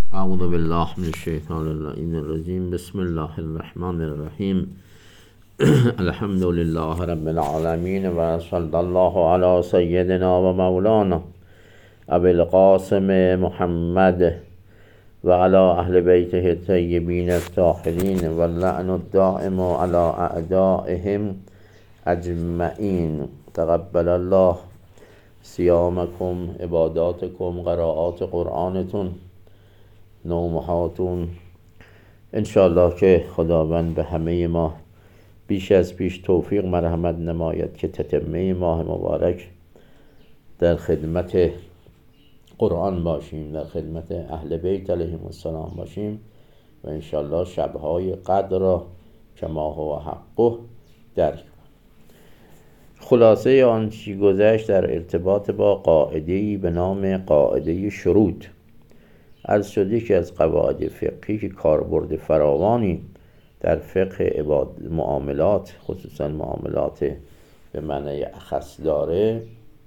اعوذ بالله من الشیطان اللعین الرجیم. بسم الله الرحمن الرحیم. الحمد لله رب العالمین و صلی الله علی سیدنا و مولانا ابی القاسم محمد و علی اهل بیته الطیبین الطاهرین و اللعن الدائم علی اعدائهم اجمعین. تقبل الله صیامکم، عباداتکم، قرائات قرآنتون، نومهاتون. انشاءالله که خداوند به همه ما بیش از پیش توفیق مرحمت نماید که تتمه ماه مبارک در خدمت قرآن باشیم، در خدمت اهل بیت علیهم السلام باشیم و انشاءالله شبهای قدر را کما هو حقه درک کنیم. خلاصه آنچه گذشت در ارتباط با قاعده‌ای به نام قاعده شروط عرض شده که از قواعد فقهی که کاربرد فراوانی در فقه معاملات، خصوصا معاملات به معنی اخص داره،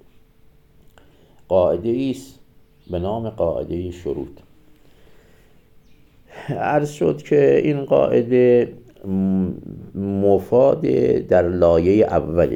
قاعده است به نام قاعده شروط. عرض شد که این قاعده مفاد در لایه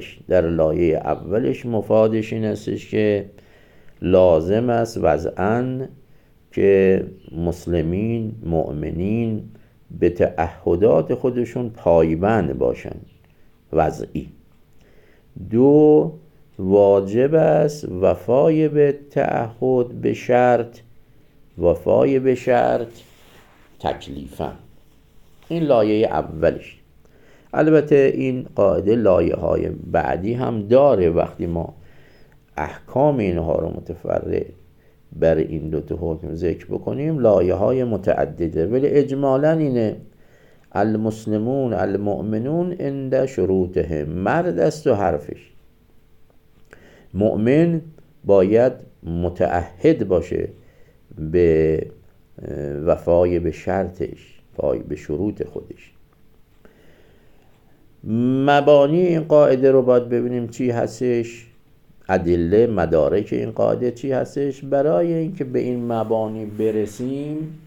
اولش مفادش این استش که لازم است وضعاً که مسلمین مؤمنین به تعهدات خودشون پایبند باشند، وضعی. دو، واجب است وفای به تعهد به شرط، وفای به شرط تکلیفاً. این لایه اولش. البته این قاعده لایه های بعدی هم داره. وقتی ما احکام اینها رو متفرع بر این دو تا حکم ذکر بکنیم لایه های متعدده، ولی اجمالاً اینه: المسلمون المؤمنون عند شروطهم. مرد است و حرفش. مؤمن باید متعهد باشه به وفای به شرطش، پای به شروط خودش. مبانی این قاعده رو باید ببینیم چی هستش، ادله مدارک این قاعده چی هستش. برای اینکه به این مبانی برسیم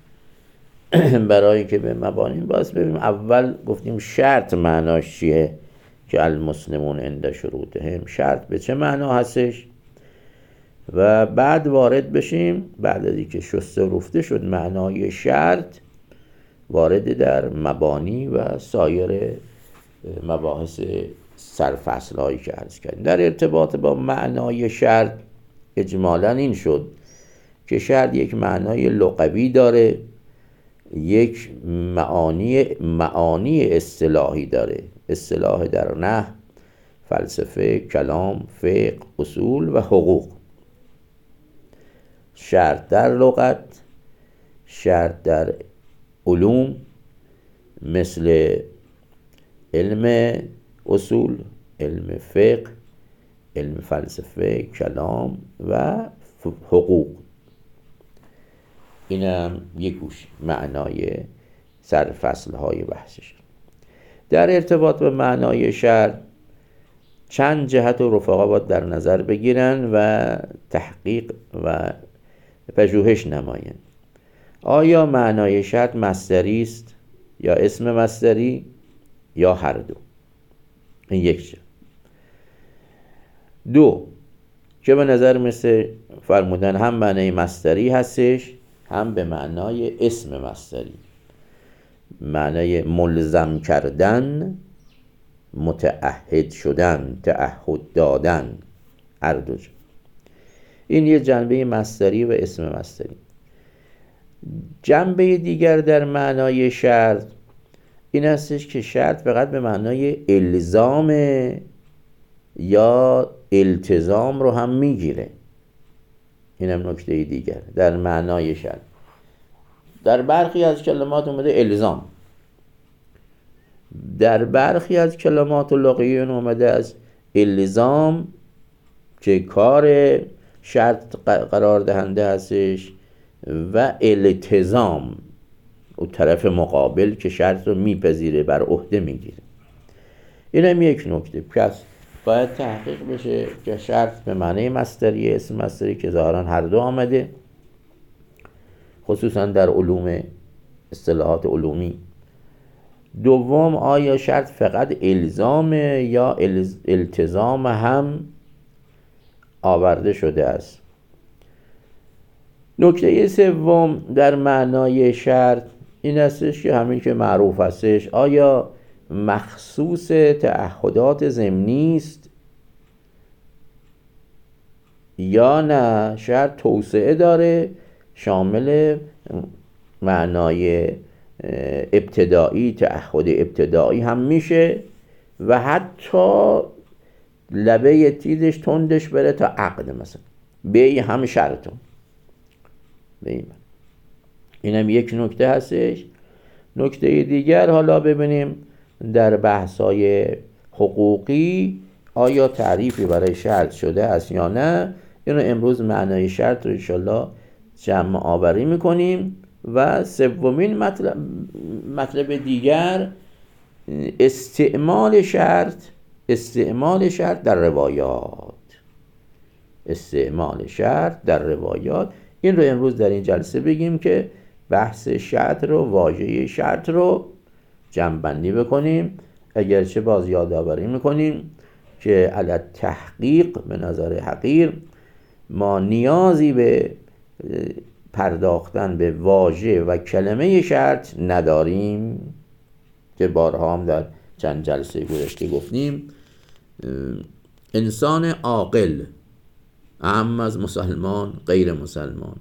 باید ببینیم اول گفتیم شرط معناش چیه، که المسلمون عند شروطهم، شرط به چه معنا هستش، و بعد وارد بشیم بعد از اینکه شسته رفته شد معنای شرط، وارد در مبانی و سایر مباحث سرفصل هایی که عرض کردیم. در ارتباط با معنای شرط اجمالاً این شد که شرط یک معنای لغوی داره، یک معانی اصطلاحی داره، اصطلاح در نحو، فلسفه، کلام، فقه، اصول و حقوق. شرط در لغت، شرط در علوم مثل علم اصول، علم فقه، علم فلسفه، کلام و حقوق. اینم یک گوش معنای سرفصل های بحثش. در ارتباط به معنای شرط چند جهت و رفقا باید در نظر بگیرن و تحقیق و پژوهش نمایند. آیا معنای شرط مصدری است یا اسم مصدری یا هر دو؟ این یک جا. دو، که به نظر مثل فرمودن هم معنای مصدری هستش هم به معنای اسم مصدری، معنای ملزم کردن، متعهد شدن، تعهد دادن، هر دو جا. این یه جنبه مصدری و اسم مصدری. جنبه دیگر در معنای شرط این هستش که شرط فقط به معنای الزام یا التزام رو هم میگیره. این هم نکته دیگر در معنای شرط. در برخی از کلمات اومده الزام، در برخی از کلمات لغوی اومده از الزام که کار شرط قرار دهنده هستش و التزام و طرف مقابل که شرط رو میپذیره، بر عهده میگیره. این هم یک نکته. پس باید تحقیق بشه که شرط به معنی مصدری، اسم مصدری که ظاهرا هر دو آمده، خصوصا در اصطلاحات علومی. دوم، آیا شرط فقط الزامه یا التزام هم آورده شده است؟ نکته سوم در معنای شرط این استش که همین که معروف استش، آیا مخصوص تعهدات ضمنی است یا نه شرط توسعه داره، شامل معنای ابتدایی، تعهد ابتدایی هم میشه و حتی لبه تیزش تندش بره تا عقد، مثلا بیع هم شرطه. اینم یک نکته هستش. نکته دیگر حالا ببینیم در بحث‌های حقوقی آیا تعریفی برای شرط شده است یا نه. اینو امروز معنای شرط رو انشالله جمع آوری میکنیم. و سومین مطلب دیگر استعمال شرط در روایات. این رو امروز در این جلسه بگیم که بحث شرط رو، واژه شرط رو جمع‌بندی بکنیم. اگرچه باز یادآوری میکنیم که علی تحقیق به نظر حقیر ما نیازی به پرداختن به واژه و کلمه شرط نداریم، که بارها هم در چند جلسه گذشته گفتیم. انسان عاقل، اهم از مسلمان غیر مسلمان،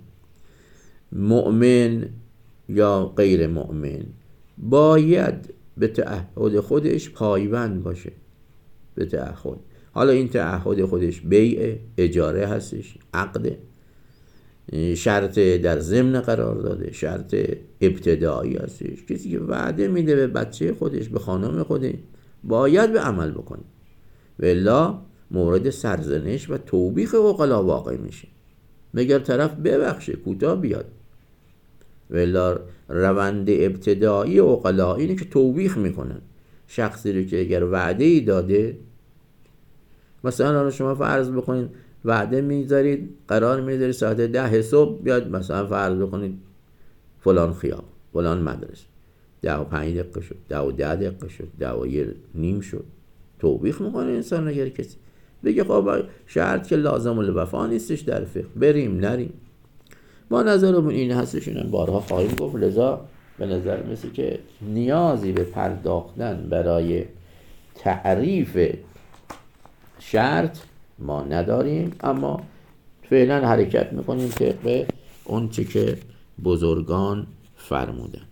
مؤمن یا غیر مؤمن، باید به تعهد خودش پایبند باشه. به تعهد، حالا این تعهد خودش بیع، اجاره هستش، عقد، شرط در ضمن قرار داده، شرط ابتدایی هستش. کسی که وعده میده به بچه خودش، به خانم خودش، باید به عمل بکنه، والا مورد سرزنش و توبیخ عقلا واقع میشه. مگر طرف ببخشه، کوتاه بیاد. والا روند ابتدایی عقلا اینه که توبیخ میکنن شخصی رو که اگر وعده ای داده، مثلا شما فرض بکنید وعده میذارید، قرار میذارید ساعت 10 صبح بیاد، مثلا فرض بکنید فلان خیابان، فلان مدرسه، 10:05 دقیقه شد، 10:10 دقیقه شد، 10:15 شد. توبیخ میکنه انسان. اگر کسی بگه خب شرط که لازم الوفا نیستش در فقه، بریم نریم، ما نظرمون این هستش، اینم بارها خواهیم گفت. لذا به نظر مثل که نیازی به پرداختن برای تعریف شرط ما نداریم، اما فعلا حرکت میکنیم طبق اون چه که بزرگان فرمودن.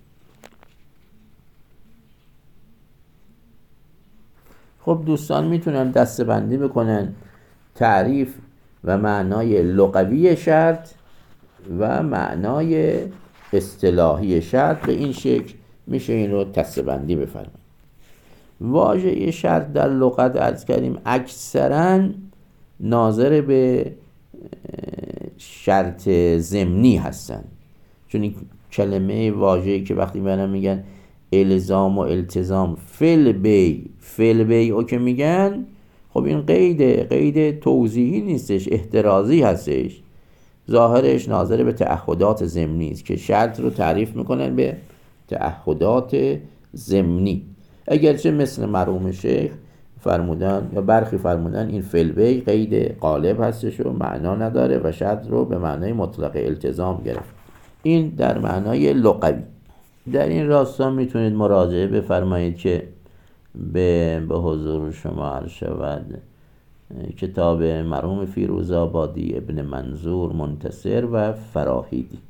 خب دوستان میتونن دسته‌بندی بکنن تعریف و معنای لغوی شرط و معنای اصطلاحی شرط. به این شکل میشه این رو دسته‌بندی بفرمایید. واژه شرط در لغت عرض کردیم اکثرا ناظر به شرط ضمنی هستن، چون این کلمه واژه‌ای که وقتی برام میگن الزام و التزام، فل بی او که میگن، خب این قید توضیحی نیستش، احترازی هستش. ظاهرش ناظر به تعهدات ضمنی است که شرط رو تعریف میکنن به تعهدات ضمنی. اگرچه مثل مرحوم شیخ فرمودن یا برخی فرمودن این فلبی قید غالب هستش و معنا نداره و شرط رو به معنای مطلق التزام گرفت. این در معنای لغوی. در این راستا میتونید مراجعه بفرمایید که به حضور شما عرض شود کتاب مرحوم فیروزآبادی، ابن منظور، منتصر و فراهیدی.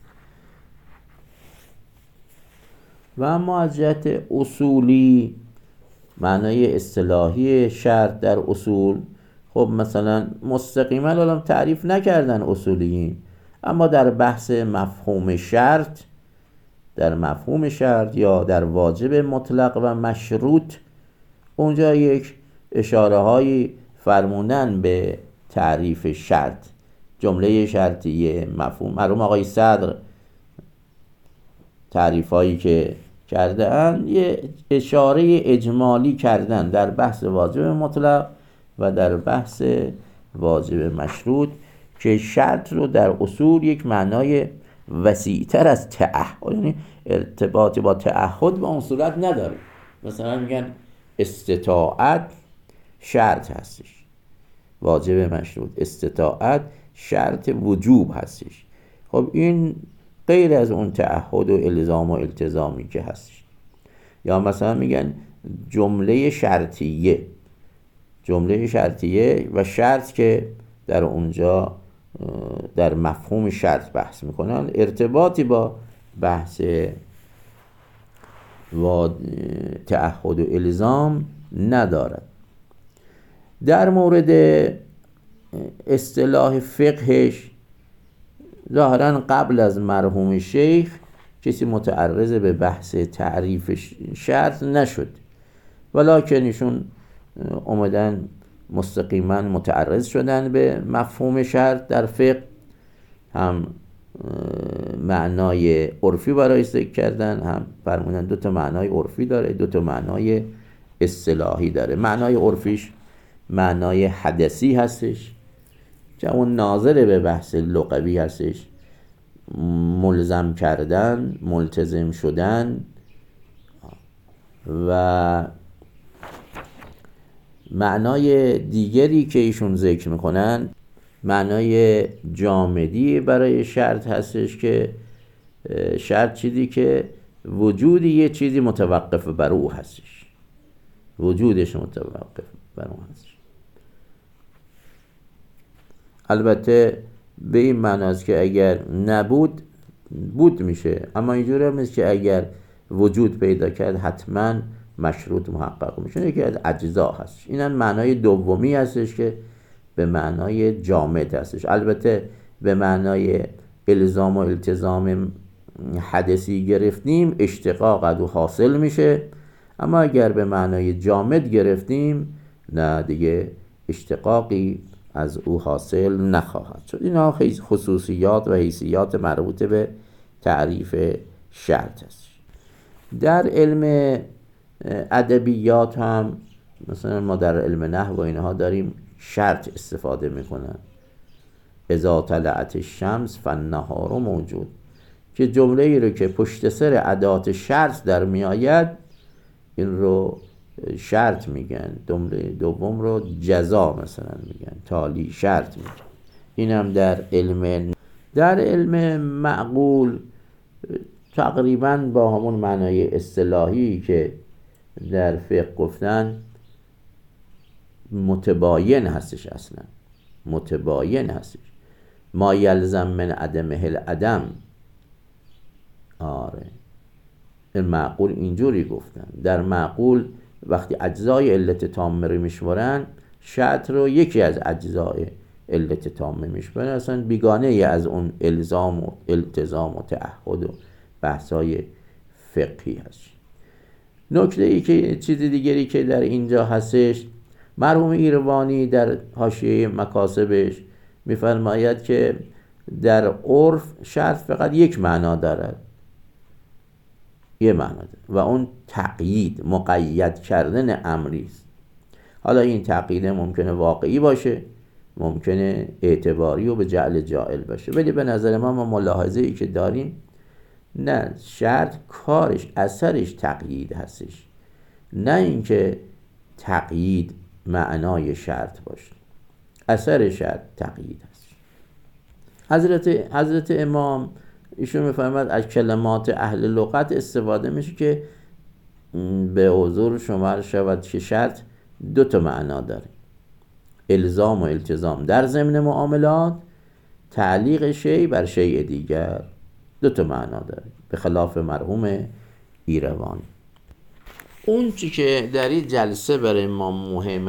و اما از جهت اصولی، معنای اصطلاحی شرط در اصول، خب مثلا مستقیما الان تعریف نکردن اصولیین، اما در بحث مفهوم شرط، یا در واجب مطلق و مشروط، اونجا یک اشاره هایی فرمودن به تعریف شرط. جمله شرطیه، مفهوم، مرحوم آقای صدر تعریف هایی که کرده اند یه اشاره اجمالی کردن در بحث واجب مطلق و در بحث واجب مشروط، که شرط رو در اصول یک معنای وسیع‌تر از تعهد، یعنی ارتباطی با تعهد به اون صورت نداره. مثلا میگن استطاعت شرط هستش، واجب مشروط. استطاعت شرط وجوب هستش. خب این غیر از اون تعهد و الزام و التزامی که هستش. یا مثلا میگن جمله شرطیه، جمله شرطیه و شرط که در اونجا در مفهوم شرط بحث میکنن ارتباطی با بحث و تعهد و الزام ندارد. در مورد اصطلاح فقهش ظاهرا قبل از مرحوم شیخ کسی متعرض به بحث تعریف شرط نشد، ولکن ایشون اومدن مستقیما متعرض شدن به مفهوم شرط در فقه، هم معنای عرفی برای ذکر کردن، هم فرمودن دو تا معنای عرفی داره، دو تا معنای اصطلاحی داره. معنای عرفیش معنای حدثی هستش که اون ناظر به بحث لغوی هستش، ملزم کردن، ملتزم شدن. و معنای دیگری که ایشون ذکر میکنن معنای جامدی برای شرط هستش که شرط چیزی که وجود یه چیزی متوقف بر او هستش، وجودش متوقف بر او هستش. البته به این معنی است که اگر نبود بود میشه، اما اینجوری هم نیست که اگر وجود پیدا کرد حتما مشروط محقق میشه، یکی از اجزا هست. اینن معنای دومی هستش که به معنای جامد هستش. البته به معنای الزام و التزام حدثی گرفتیم اشتقاق از او حاصل میشه، اما اگر به معنای جامد گرفتیم نه، دیگه اشتقاقی از او حاصل نخواهد شد. اینا خصوصیات و حیثیات مربوط به تعریف شرط است. در علم ادبیات هم مثلا ما در علم نحو و اینها داریم شرط استفاده میکنن. اذا طلعت الشمس فالنهار موجود، که جمله ای رو که پشت سر ادات شرط در میآید این رو شرط میگن. جمله دوم رو جزا مثلا میگن، تالی شرط میگن. اینم در علم معقول تقریبا با همون معنای اصطلاحی که در فقه گفتن متباین هستش. اصلا متباین هستش. ما یلزم من عدمه العدم. آره، این معقول اینجوری گفتن. در معقول وقتی اجزای علت تامه رو میشمارن، شرط رو یکی از اجزای علت تامه میشمارن، اصلا بیگانه از اون الزام و التزام و تعهد و بحثای فقهی هست. نکته ای که چیز دیگری که در اینجا هستش، مرحوم ایروانی در حاشیه مکاسبش میفرماید که در عرف شرط فقط یک معنا دارد، یه معنا دارد و اون تقیید، مقید کردن امری است. حالا این تقیید ممکنه واقعی باشه، ممکنه اعتباری و به جعل جائل باشه، ولی به نظر ما ملاحظه ای که داریم نه، شرط کارش اثرش تقیید هستش، نه اینکه تقیید معنای شرط باشه. اثر شرط تقیید هست. حضرت امام ایشون میفرماید از کلمات اهل لغت استفاده میشه که به حضور شما شود که شرط دو تا معنا داره، الزام و التزام در ضمن معاملات، تعلیق شیء بر شیء دیگر، دو تا معنا داره، به خلاف مرحوم ایروانی. اون چی که در این جلسه برای ما مهم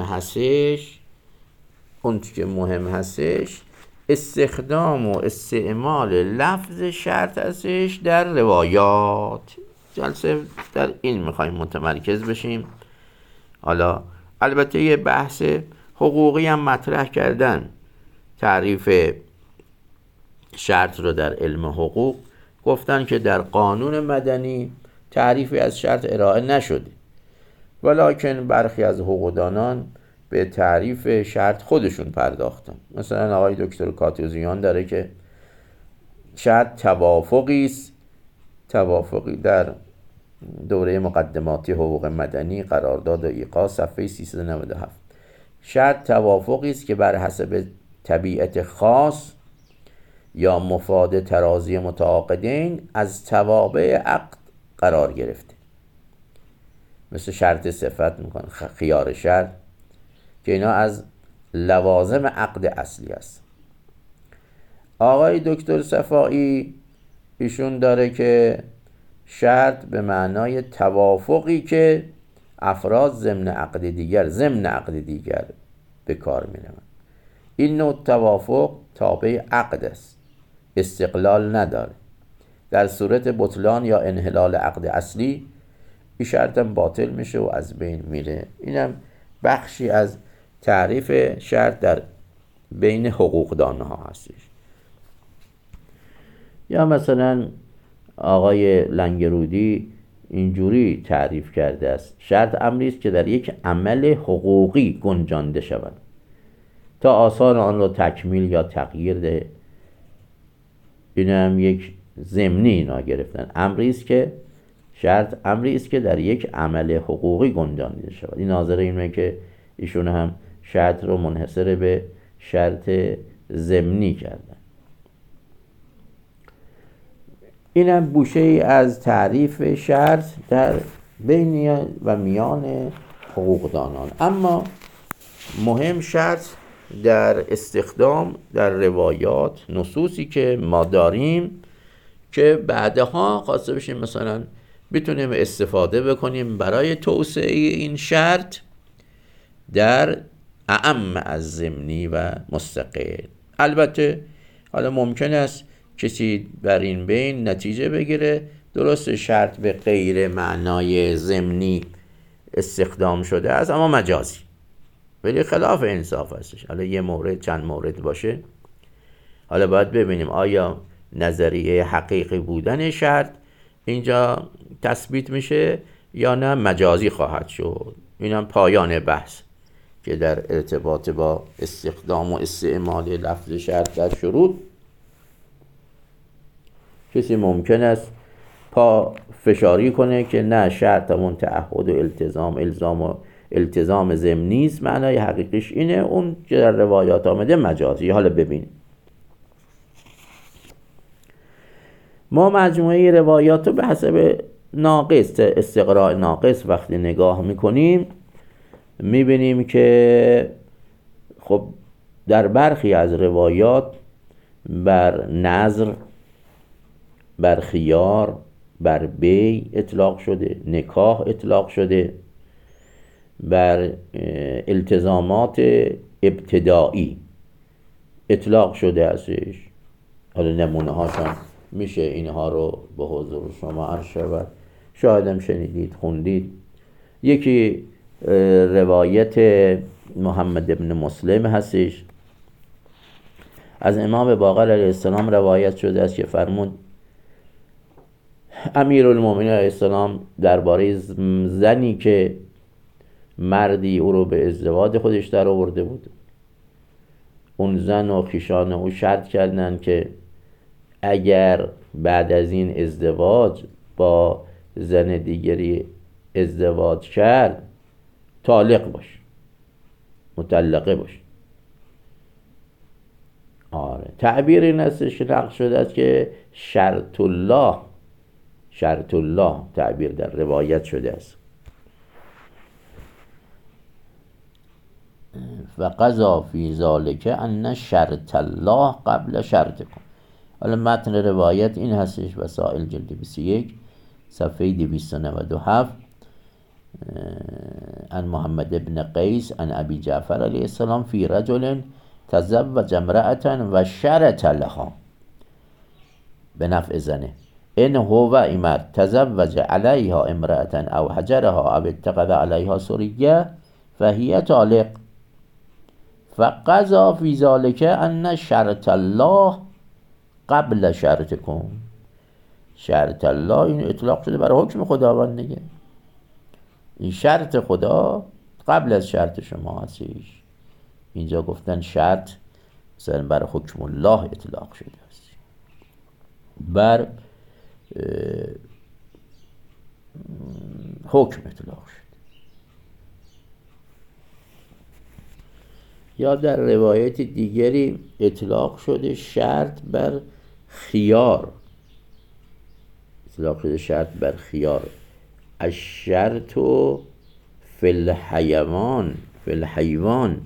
هستش، استخدام و استعمال لفظ شرط هستش در روایات. جلسه در این میخوایم متمرکز بشیم. حالا البته یه بحث حقوقی هم مطرح کردن. تعریف شرط رو در علم حقوق گفتن که در قانون مدنی تعریفی از شرط ارائه نشده، ولکن برخی از حقوقدانان به تعریف شرط خودشون پرداختن. مثلا آقای دکتر کاتوزیان داره که شرط توافقی است، توافقی در دوره مقدماتی حقوق مدنی قرارداد و ایقاع صفحه 397. شرط توافقی است که بر حسب طبیعت خاص یا مفاد ترازی متعاقدین از توابع عقد قرار گرفته، مثل شرط صفت میکنه، خیار شرط، که اینا از لوازم عقد اصلی است. آقای دکتر صفایی ایشون داره که شرط به معنای توافقی که افراد ضمن عقد دیگر به کار می‌روند. این نوع توافق تابع عقد است، استقلال نداره. در صورت بطلان یا انحلال عقد اصلی این شرط هم باطل میشه و از بین میره. اینم بخشی از تعریف شرط در بین حقوقدان ها هستش. یا مثلا آقای لنگرودی اینجوری تعریف کرده است: شرط امری است که در یک عمل حقوقی گنجانده شود تا آثار آن را تکمیل یا تغییر ده. این هم یک ضمنی اینا گرفتن. شرط امری است که در یک عمل حقوقی گنجانده شود. این ناظر اینه که ایشون هم شرط رو منحصر به شرط ضمنی کردن. اینم گوشه ای از تعریف شرط در بین و میان حقوقدانان. اما مهم شرط در استخدام در روایات، نصوصی که ما داریم که بعدها خواسته بشیم مثلا بتونیم استفاده بکنیم برای توسعه این شرط در اعم از ضمنی و مستقل. البته حالا ممکن است کسی بر این بین نتیجه بگیره درست شرط به غیر معنای ضمنی استخدام شده است اما مجازی، ولی خلاف انصاف هستش. حالا یه مورد چند مورد باشه، حالا باید ببینیم آیا نظریه حقیقی بودن شرط اینجا تثبیت میشه یا نه مجازی خواهد شد. اینم پایان بحث که در ارتباط با استخدام و استعمال لفظ شرط در شروط. کسی ممکن است پا فشاری کنه که نه، شرط همون تعهد و التزام ضمنی است، معنای حقیقیش اینه، اون که در روایات آمده مجازی. حالا ببینیم ما مجموعه روایات رو به حسب استقراء ناقص وقتی نگاه میکنیم میبینیم که خب در برخی از روایات بر نذر، بر خیار، بر بیع اطلاق شده، نکاح اطلاق شده، بر التزامات ابتدایی اطلاق شده هستش. حالا نمونه هاشون میشه اینها رو به حضور شما عرض شود، شایدم شنیدید خوندید. یکی روایت محمد ابن مسلم هستش، از امام باقر علیه السلام روایت شده است که فرمود امیرالمومنین علیه السلام درباره زنی که مردی او رو به ازدواج خودش در آورده بود، اون زن و خویشان او شرط کردند که اگر بعد از این ازدواج با زن دیگری ازدواج کرد طالق باش، مطلقه باش. آره، تعبیر این هستش که نقل شده است که شرط الله تعبیر در روایت شده است. و قضا فی ذلک ان شرط الله قبل شرطکم. حالا متن روایت این هستش، وسائل جلد 21 صفحه 297 عن محمد ابن قیس عن ابی جعفر علیه السلام فی رجل تزوج امرأة و شرط لها به نفع زنه ان هو امرأة تزوج علیها امرأة او حجرها او اتخذ علیها سریه فهی طالق فقضا فی ذلک ان شرط الله قبل شرطکم. شرط الله این اطلاق شده برای حکم خداوند دیگه، این شرط خدا قبل از شرط شما هستش. اینجا گفتن شرط مثلا برای حکم الله اطلاق شده است. بر حکم اطلاق شد. یا در روایت دیگری اطلاق شده شرط بر خیار، اطلاق شده شرط بر خیار. الشرط فی الحیوان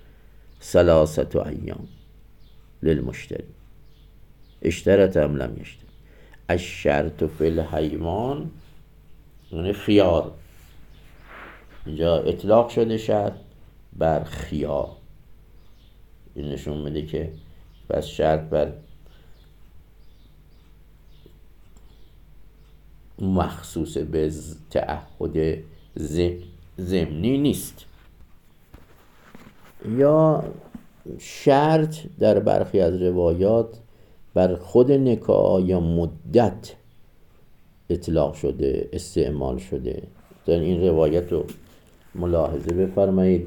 3 ایام للمشتری اشترط ام لم یشترط. الشرط فی الحیوان یعنی خیار، اینجا اطلاق شده شرط بر خیار. این نشون میده که بس شرط بر مخصوص به تعهد ضمنی نیست. یا شرط در برخی از روایات بر خود نکاح یا مدت اطلاق شده، استعمال شده. در این روایت رو ملاحظه بفرمایید.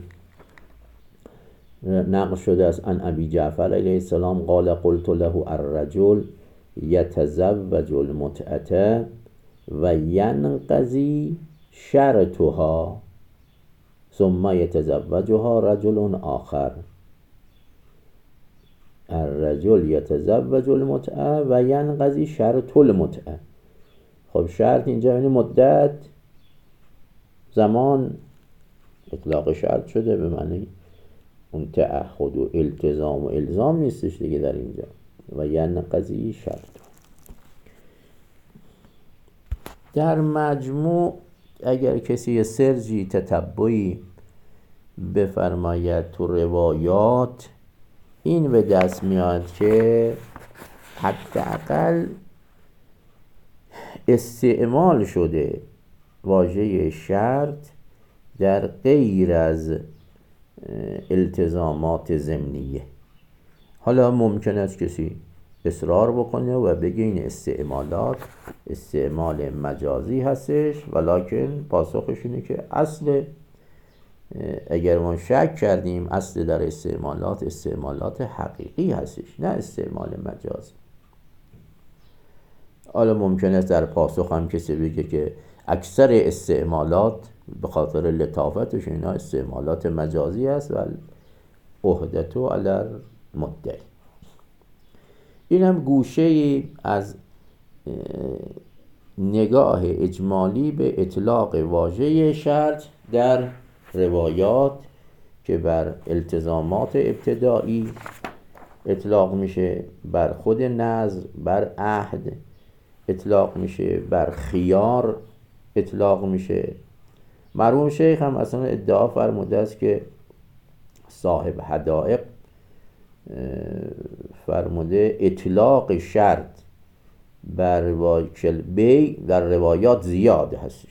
نقل شده از ان ابی جعفر علیه السلام قال قلت له الرجل یتزوج المتعة و ینقضی شرطها ثم یتزوجها رجل آخر. الرجل یتزوج المتعة و ینقضی شرط المتعة. خب شرط اینجا یعنی مدت، زمان، اطلاق شرط شده به معنی اون تعهد و التزام و الزام نیستش دیگه در اینجا. و ینقضی شرط. در مجموع اگر کسی سرجی تتبعی بفرماید تو روایات، این به دست میاد که حداقل استعمال شده واژه شرط در غیر از التزامات ضمنیه. حالا ممکن است کسی اصرار بکنه و بگه این استعمالات استعمال مجازی هستش، ولکن پاسخش اینه که اصل، اگر ما شک کردیم، اصل در استعمالات حقیقی هستش، نه استعمال مجازی. حالا ممکن است در پاسخ هم کسی بگه که اکثر استعمالات به خاطر لطافتش اینا استعمالات مجازی است و عهدتو علی المدعی. این هم گوشه‌ای از نگاه اجمالی به اطلاق واژه شرط در روایات که بر التزامات ابتدایی اطلاق میشه، بر خود نذر، بر عهد اطلاق میشه، بر خیار اطلاق میشه. مرحوم شیخ هم اصلا ادعا فرموده است که صاحب حدائق فرموده اطلاق شرط بر بی در روایات زیاد هستش.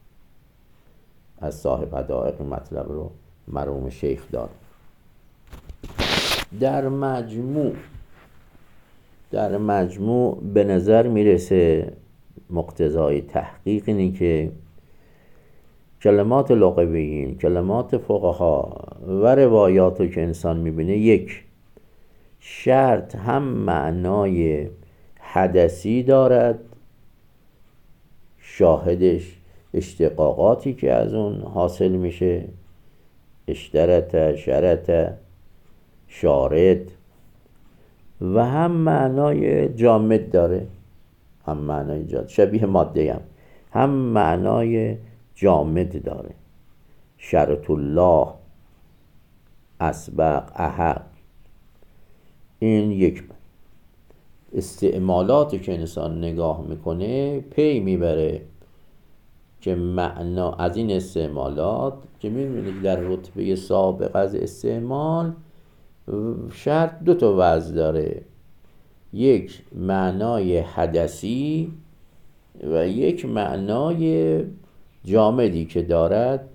از صاحب حدائق مطلب رو مرحوم شیخ دار. در مجموع به نظر میرسه مقتضای تحقیق اینه که کلمات لغویین، کلمات فقها و روایات رو که انسان میبینه، یک، شرط هم معنای حدثی دارد، شاهدش اشتقاقاتی که از اون حاصل میشه، اشترط، شرط، شارط، و هم معنای جامد داره، هم معنای جامد شبیه ماده هم معنای جامد داره. شرط الله، اسبق، احق. این یک استعمالاتی که انسان نگاه میکنه پی میبره که معنا از این استعمالات که میبینید در رتبه سابق از استعمال شرط 2 وجه داره، یک معنای حدثی و یک معنای جامدی که دارد.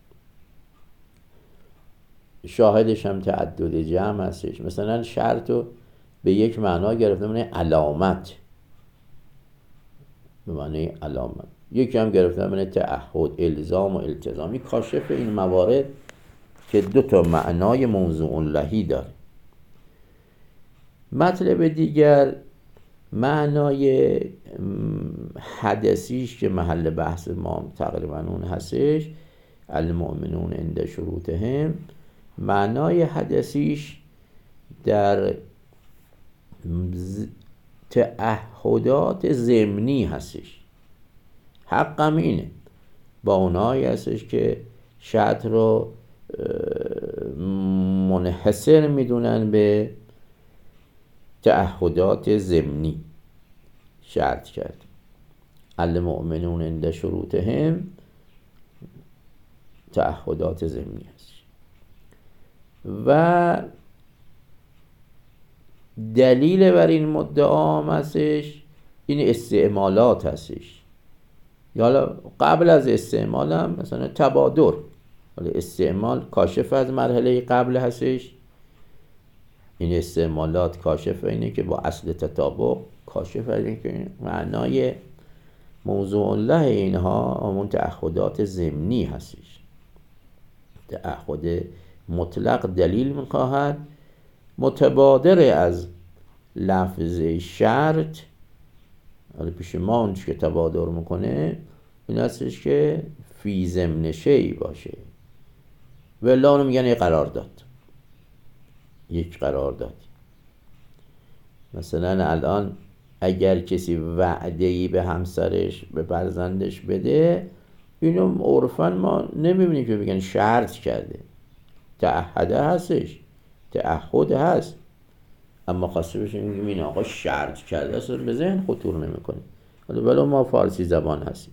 شاهدش هم تعدد جمع هستش. مثلا شرط رو به یک معنا گرفته من علامت، به معنی علامت. یکی هم گرفته من تعهد، الزام و التزامی. کاشف این موارد که 2 معنای موضوع لهی داره. مطلب دیگر معنای حدثیش که محل بحث ما تقریبا اون هستش، المؤمنون عند شروطهم، معنای حدثیش در تعهدات ضمنی هستش. حقم اینه با اونایی هستش که شرط رو منحصر میدونن به تعهدات ضمنی شرط کرد. المؤمنون عند شروطهم تعهدات ضمنی هست. و دلیل بر این مدعا هستش این استعمالات هستش. یا قبل از استعمال هم مثلا تبادر، ولی استعمال کاشف از مرحله قبل هستش. این استعمالات کاشف اینه که با اصل تطابق، کاشف اینه که معنای موضوع الله اینها همون تعهدات ضمنی هستش. تعهد مطلق دلیل میخواهد متبادر از لفظ شرط. حالا پیش ما اونچه که تبادر میکنه این هستش که فی ضمن شیء باشه. والله اونو میگن یک قرارداد، یک قرارداد. مثلا الان اگر کسی وعده‌ای به همسرش به فرزندش بده، اینو عرفاً ما نمیبینیم که بگن شرط کرده، تعهده هستش، تعهد هست، اما خواسته بشه میگیم این آقا شرط کرده، اصلا به ذهن خطور نمیکنه. ولی ما فارسی زبان هستیم،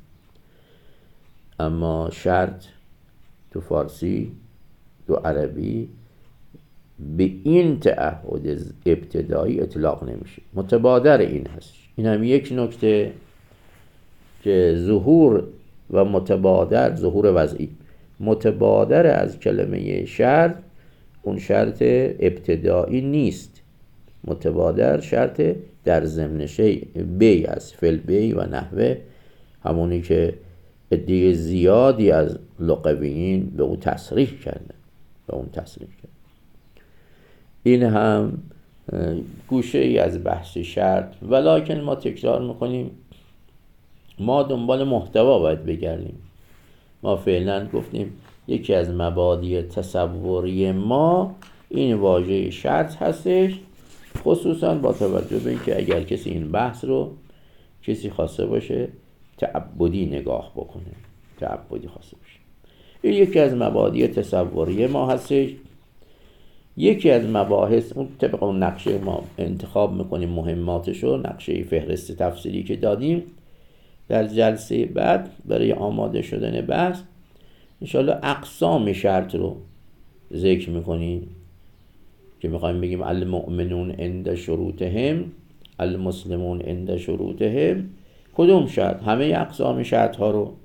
اما شرط تو فارسی تو عربی به این تعهد ابتدایی اطلاق نمیشه، متبادر این هست. این هم یک نکته که ظهور و متبادر، ظهور وضعی متبادر از کلمه شرط، اون شرط ابتدایی نیست. متبادر شرط در ضمن شیء بی از فل بی و نحوه، همونی که عده زیادی از لغویین به اون تصریح کردن، به اون تصریح کردن. این هم گوشه ای از بحث شرط. ولکن ما تکرار میکنیم، ما دنبال محتوا باید بگردیم. ما فعلا گفتیم یکی از مبادی تصوری ما این واژه شرط هستش، خصوصا با توجه به اینکه اگر کسی این بحث رو کسی خواسته باشه تعبدی نگاه بکنه، تعبدی خواسته باشه، این یکی از مبادی تصوری ما هستش. یکی از مباحث اون طبق اون نقشه ما انتخاب میکنیم مهماتشو، نقشه فهرست تفسیری که دادیم. در جلسه بعد برای آماده شدن بحث انشاءالله اقسام شرط رو ذکر میکنیم که میخوایم بگیم المؤمنون عند شروطهم، المسلمون عند شروطهم، کدوم شرط؟ همه اقسام شرط ها رو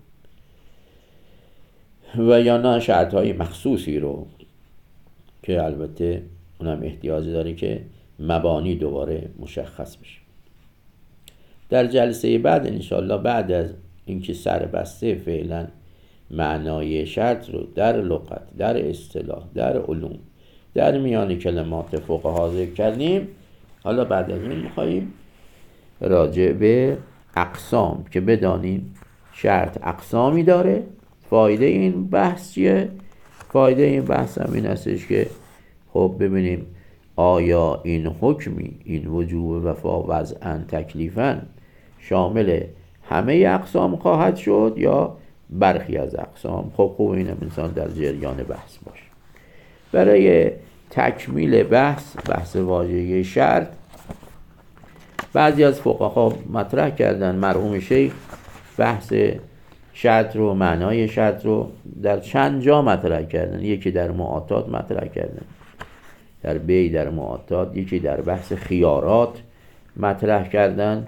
و یا نه شرط های مخصوصی رو که البته اونم احتیاج داره که مبانی دوباره مشخص بشه. در جلسه بعد انشاءالله بعد از اینکه سربسته فعلا معنای شرط رو در لغت، در اصطلاح، در علوم، در میان کلمات فقها ذکر کردیم، حالا بعد از این میخواییم راجع به اقسام که بدانیم شرط اقسامی داره. فایده این بحث چیه؟ فایده این بحث هم این هستش که خب ببینیم آیا این حکمی، این وجوب وفا وضعاً تکلیفاً شامل همه اقسام خواهد شد یا برخی از اقسام. خب خوب اینم انسان در جریان بحث باشه. برای تکمیل بحث واژه شرط، بعضی از فقها مطرح کردن، مرحوم شیخ بحث شرط رو، معنای شرط رو در چند جا مطرح کردن. یکی در معاطات مطرح کردن، در بی، در معاطات، یکی در بحث خیارات مطرح کردن.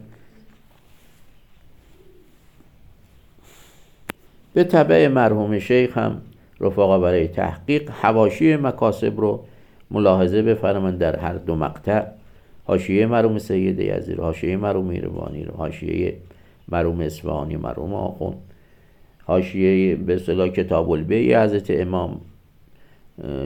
به تبع مرحوم شیخ هم رفقا برای تحقیق حواشی مکاسب رو ملاحظه بفرمایند در هر دو مقطع. حاشیه مرحوم سید یزدی، حاشیه مرحوم میربانی، حاشیه مرحوم اصفهانی، مرحوم آخوند، حاشیه به اصطلاح کتاب البیع حضرت امام،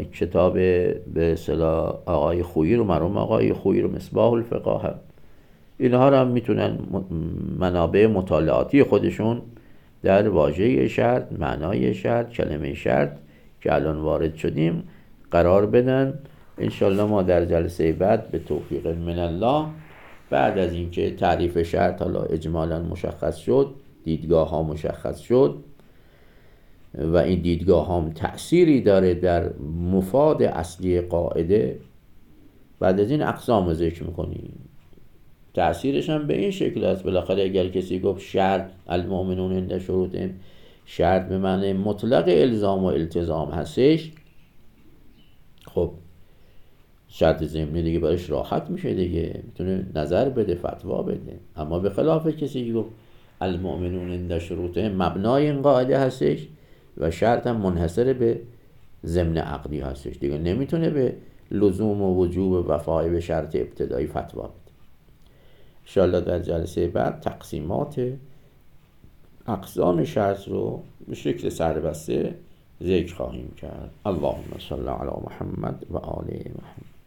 کتاب به اصطلاح آقای خویی رو، مرحوم آقای خویی رو، مصباح الفقاه، اینها را هم میتونن منابع مطالعاتی خودشون در واژه شرط، معنای شرط، کلمه شرط که الان وارد شدیم قرار بدن. انشالله ما در جلسه بعد به توفیق من الله، بعد از اینکه تعریف شرط حالا اجمالا مشخص شد، دیدگاه ها مشخص شد و این دیدگاه هم تأثیری داره در مفاد اصلی قاعده، بعد از این اقسام رو ذکر میکنیم. تأثیرش هم به این شکل است، بالاخره اگر کسی گفت شرط المؤمنون عند شروطهم، شرط به معنی مطلق الزام و التزام هستش، خب شرط ضمنی دیگه براش راحت میشه دیگه، میتونه نظر بده، فتوا بده. اما به خلاف کسی که گفت المؤمنون عند شروطهم مبنای این قاعده هستش و شرط هم منحصر به ضمن عقدی هستش دیگه، نمیتونه به لزوم و وجوب وفای به شرط ابتدایی فتوا بده. انشاءالله در جلسه بعد تقسیمات اقسام شرط رو به شکل سربسته ذکر خواهیم کرد. اللهم صل علی محمد و آل محمد.